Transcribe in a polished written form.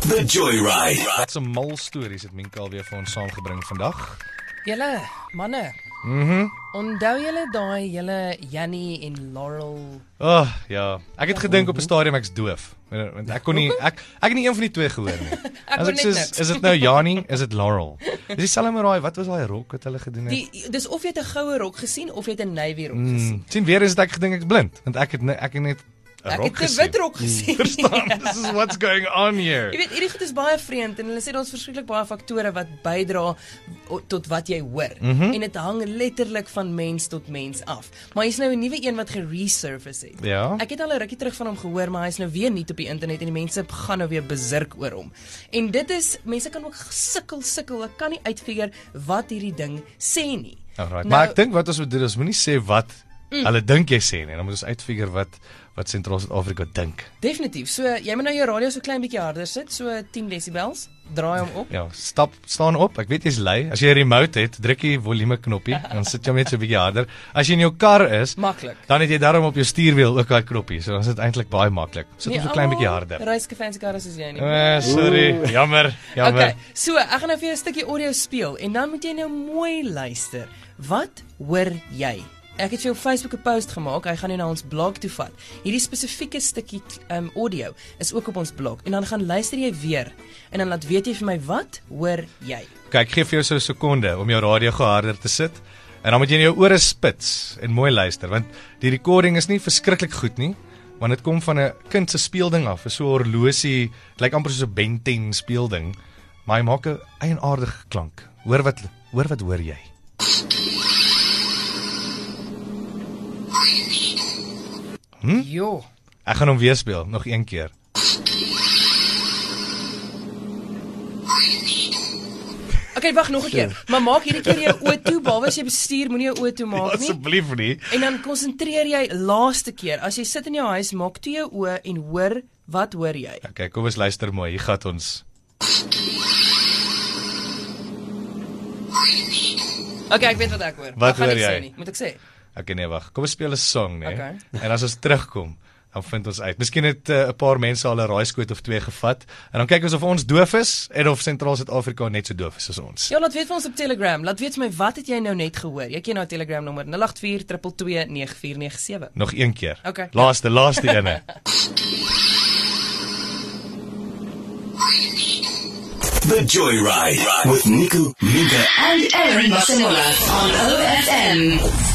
The Joyride. Wat 'n mal stories het Minka alweer vir ons saamgebring vandag. Julle, manne, onthou julle daai julle Jannie en Laurel? Ja. Ek het gedink op 'n stadium ek's doof. Want ek kon nie ek het nie een van die twee gehoor nie. As ek sê, is dit nou Jannie, is dit Laurel? Dis dieselfde met daai, wat was daai rok wat hulle gedoen het? Dis of jy het 'n goue rok gesien of jy het 'n navy rok gesien. Sien weer eens het ek gedink ek's blind, want ek het net Ek het 'n gesien. wit rok gesien. Verstaan, this is what's going on here. Jy weet, hierdie goed is baie vreemd en hulle sê daar's verskriklik baie faktore wat bydra tot wat jy hoor. En dit hang letterlik van mens tot mens af. Maar hier's nou 'n nuwe een wat geresurface het. Ja. Ek het al 'n rukkie terug van hom gehoor, maar hy's nou weer nie op die internet en die mense gaan nou weer besurk oor hom. En dit is, mense kan ook sukkel, ek kan nie uitfigure wat hierdie ding sê nie. Alright, maar ek dink wat ons moet doen is moenie sê wat hulle dink jy sê nie, dan moet ons uitfigure wat Sentraal Suid-Afrika dink. Definitief. So jy moet nou jou radio so klein bietjie harder sit, so 10 decibels. Draai hom op. Ja, staan op. Ek weet jy's lui. As jy 'n remote het, druk jy volume knoppie, dan sit jy hom net so 'n bietjie harder. As jy in jou kar is, Maklik. dan het jy daarom op jou stuurwiel ook daai knoppie. So dan is dit eintlik baie maklik. Sit hom so klein bietjie harder. Ryske fancy karre soos jy nie. Sorry. Jammer. Okay, so ek gaan nou vir jou 'n stukkie audio speel en dan moet jy nou mooi luister. Wat hoor jy? Ek het vir jou op Facebook 'n post gemaak. Hy gaan nou na ons blog toe vat. Hierdie spesifieke stukkie audio is ook op ons blog en dan gaan luister jy weer en dan laat weet jy vir my wat hoor jy. Kyk, gee vir jou so 'n sekonde om jou radio harder te sit en dan moet jy in jou ore spits en mooi luister want die recording is nie verskriklik goed nie. Want dit kom van 'n kind se speelding af, so 'n horlosie, dit lyk amper soos 'n Ben 10 speelding, maar hy maak 'n eienaardige klank. Hoor wat hoor jy? Jo. Ek gaan hom weer speel, nog een keer. Okay, wag nog 'n keer. Maar maak hierdie keer jou oë toe, behalwe as jy bestuur, moenie jou oë toe maak nie. Asseblief nie. En dan konsentreer jy laaste keer. As jy sit in jou huis, maak toe jou oë en hoor wat hoor jy. Okay, kom ons luister mooi. Hier gaan ons. Okay, ek weet wat ek hoor. Wat hoor jy? Sê nie. Moet ek sê? Okay, nee, wag. Kom ons speel 'n song, nee. Okay. En as ons terugkom, dan vind ons uit. Miskien het 'n paar mense al 'n raaiskoot of twee gevat en dan kyk ons of ons doof is en of Sentraal Suid-Afrika net so doof is as ons. Ja, laat weet vir ons op Telegram. Laat weet vir my wat het jy nou net gehoor? Jy ken nou Telegram nommer 0842229497. Nog een keer. Okay. Laaste ene. The Joyride with Nico, Minka and Aaron Masenola on OFM.